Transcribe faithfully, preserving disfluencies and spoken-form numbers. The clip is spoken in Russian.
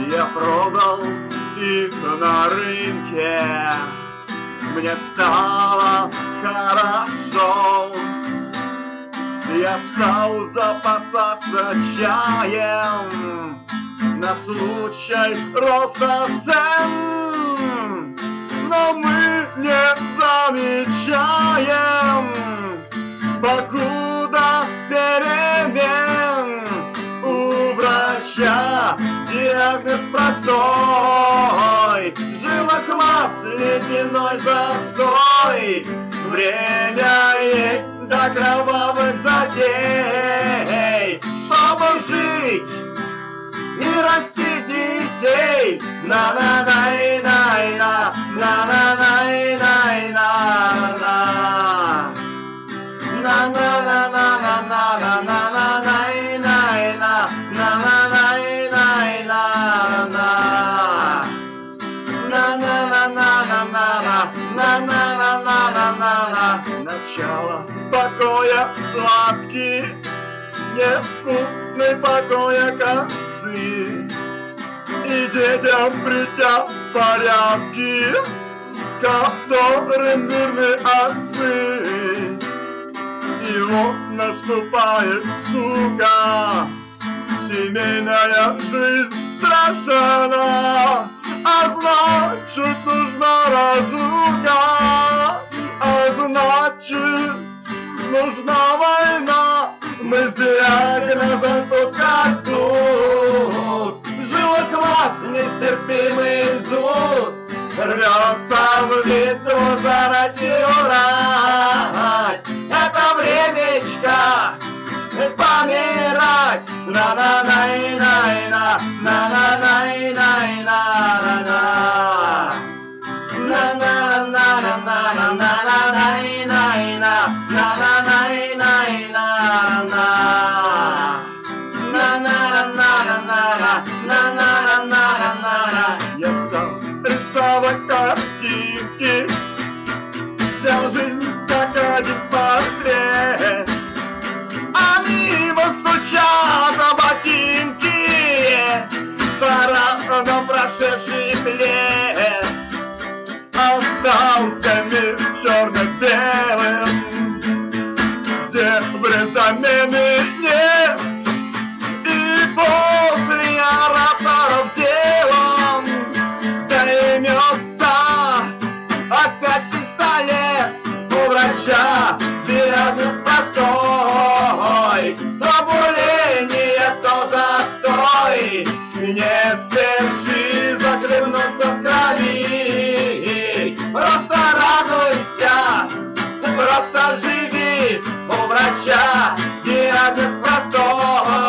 Я продал их на рынке, мне стало хорошо. Я стал запасаться чаем на случай роста цен, но мы не замечаем, покуда перемен. У врача диагноз простой, в жилах масс ледяной застой. Время есть до кровавых затей, чтобы жить и расти детей. На-на-най-най-на, на-на-най-най-на, на-на-на-на-на-на-на-на-най-най-на, на-на-най-най-на, на-на-на-на-на-на-на-на-на-на-на. Начало покоя сладкий, невкусный покоя концы. И детям притя порядки, которым верны отцы. И вот наступает скука, семейная жизнь страшна, а значит нужна разлука, а значит нужна война. Мы с диагнозом тут как тут, в жилах вас нестерпимый зуд, рвется в виду зарать и урать. Это времечко помирать. На-на-най-най-на, на-на-най-най-на-на-на, на-на-на-на-на-на-на-най-най-на, на-на-най-най-на-на, на-на-на-на-на-на-на-на-на. Я стал рисовать картинки, вся жизнь как один портрет. Они стучат на ботинки, парадом прошедший лет. Остался мир черно-белым, зебры замены нет. И после ораторов делом займется опять пистолет. У врача диагноз простой, пробурение то застой. Не спеши захлебнуться в крови, просто радуйся, просто живи. У врача диагноз простой.